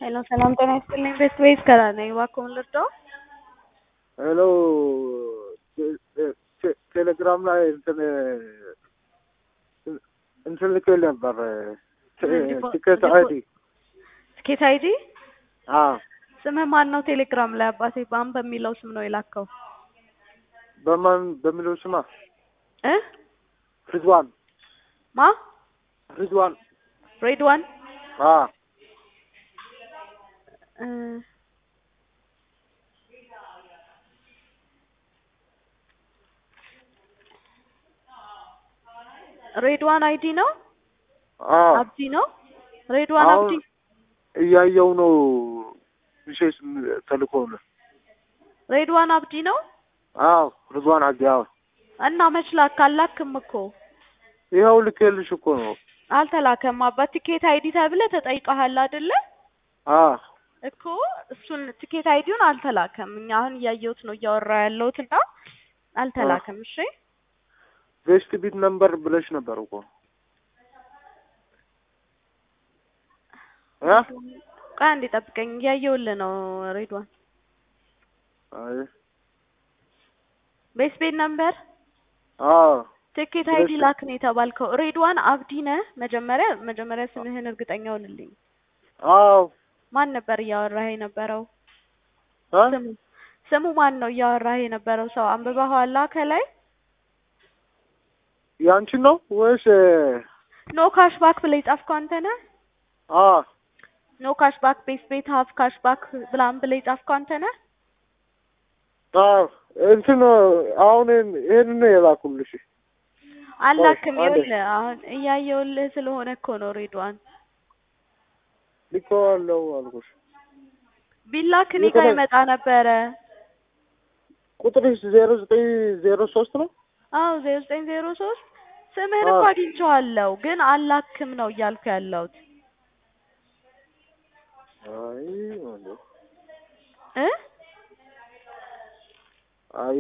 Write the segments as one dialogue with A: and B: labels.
A: ሄሎ ሰላም ጤና ይስጥልኝ። ቤት ወይስ ከራ ነኝ? እባክዎን ልርዳው?
B: ሄሎ ቴሌግራም ላይ እንትን ልኬልህ ነበር። ትኬት አይዲ
A: ትኬት አይዲ?
B: አዎ።
A: ስምህ ማን ነው? ቴሌግራም ላይ አባቴ ባም በሚለው ስም ነው የላከው።
B: በማን በሚለው ስማ
A: እ
B: ሪድዋን
A: ማ
B: ሪድዋን
A: ሬድዋን
B: አዎ
A: ሬድዋን አይዲ ነው?
B: አዎ
A: አብዲ ነው? ሬድዋን አብዲ
B: እያየው ነው። ቢሼስ ተልኮልህ
A: ሬድዋን አብዲ ነው?
B: አዎ ሪድዋን አብዲ አዎ።
A: እና መች ላክ? አላክም እኮ
B: ይኸው ልኬልሽ እኮ ነው።
A: አልተላከም አባት። ትኬት አይዲ ተብለህ ተጠይቀሃል አይደለ?
B: አዎ
A: እኮ እሱን ትኬት አይዲውን አልተላከም። እኛ አሁን እያየሁት ነው እያወራ ያለሁት እና አልተላከም። እሺ
B: ቬስት ቢት ነምበር ብለሽ ነበር እኮ
A: ቆይ አንዴ ጠብቀኝ፣ እያየሁልህ ነው። ሬድዋን
B: አይ
A: ቤስ ቤት ነምበር ትኬት አይዲ ላክ ነው የተባልከው። ሬድዋን አብዲ ነህ? መጀመሪያ ስምህን እርግጠኛ ሁንልኝ።
B: አዎ
A: ማን ነበር እያወራህ የነበረው? ስሙ ማን ነው እያወራህ የነበረው ሰው? አንብበኸዋል ከላይ?
B: ያንቺ ነው ወይስ
A: ኖ ካሽ ባክ ብለህ የጻፍከው አንተ ነህ? ኖ ካሽ ባክ ቤስ ቤት ሀፍ ካሽ ባክ ብላም ብለህ የጻፍከው አንተ ነህ?
B: እንትን አሁን ይሄንን ነው የላኩልሽ።
A: አላክም። ይኸውልህ አሁን እያየሁልህ ስለሆነ እኮ ነው። ሬድዋን
B: ልኬዋለሁ አልኩሽ።
A: ቢላክ እኔ ጋር ይመጣ ነበረ።
B: ቁጥርሽ 0903 ነው?
A: አዎ 0903 ስምህን እኮ አግኝቼዋለሁ፣ ግን አላክም ነው እያልኩ ያለሁት።
B: አይ ወንዶ
A: አይ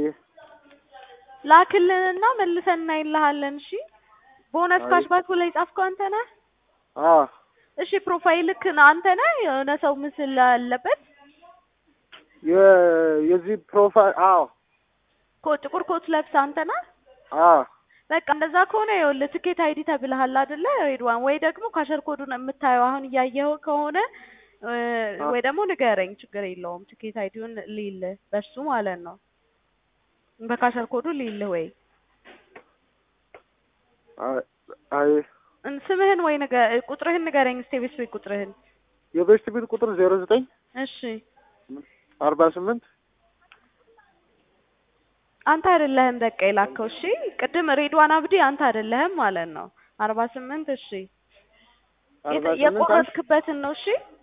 A: ላክልንና መልሰን እናይልሃለን። እሺ ቦነስ ካሽባክ ብለህ የጻፍከው አንተ ነህ? እሺ ፕሮፋይልክ አንተ ነህ? የሆነ ሰው ምስል አለበት?
B: የዚህ ፕሮፋይል
A: ጥቁር ኮት ለብሰህ አንተ ነህ? በቃ እንደዛ ከሆነ ይኸውልህ ትኬት አይዲ ተብለሃል አይደለ ሬድዋን? ወይ ደግሞ ካሸር ኮዱን የምታየው አሁን እያየኸው ከሆነ ወይ ደግሞ ንገረኝ፣ ችግር የለውም። ትኬት አይዲውን ልይልህ በሱ ማለት ነው። በካሸር ኮዱ ልይልህ ወይ
B: አይ
A: ስምህን ወይ ቁጥርህን ንገረኝ እስኪ። ቤት ቤት ቁጥርህን
B: የቤት ቤት ቁጥር 09
A: እሺ
B: 48
A: አንተ አይደለህም በቃ የላከው። እሺ ቅድም ሬድዋን አብዲ አንተ አይደለህም ማለት ነው። 48 እሺ የቆረጥክበትን ነው። እሺ